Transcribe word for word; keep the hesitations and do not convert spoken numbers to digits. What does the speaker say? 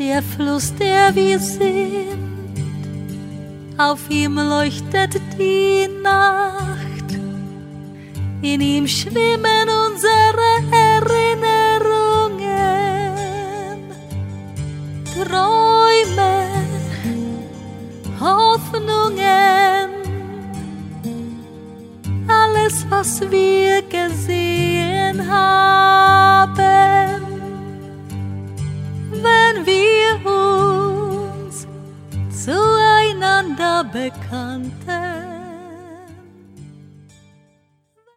Der Fluss, der wir sind, auf ihm leuchtet die Nacht. In ihm schwimmen unsere Erinnerungen, Träume, Hoffnungen. Alles, was wir gesehen haben, wenn wir uns zueinander bekannten.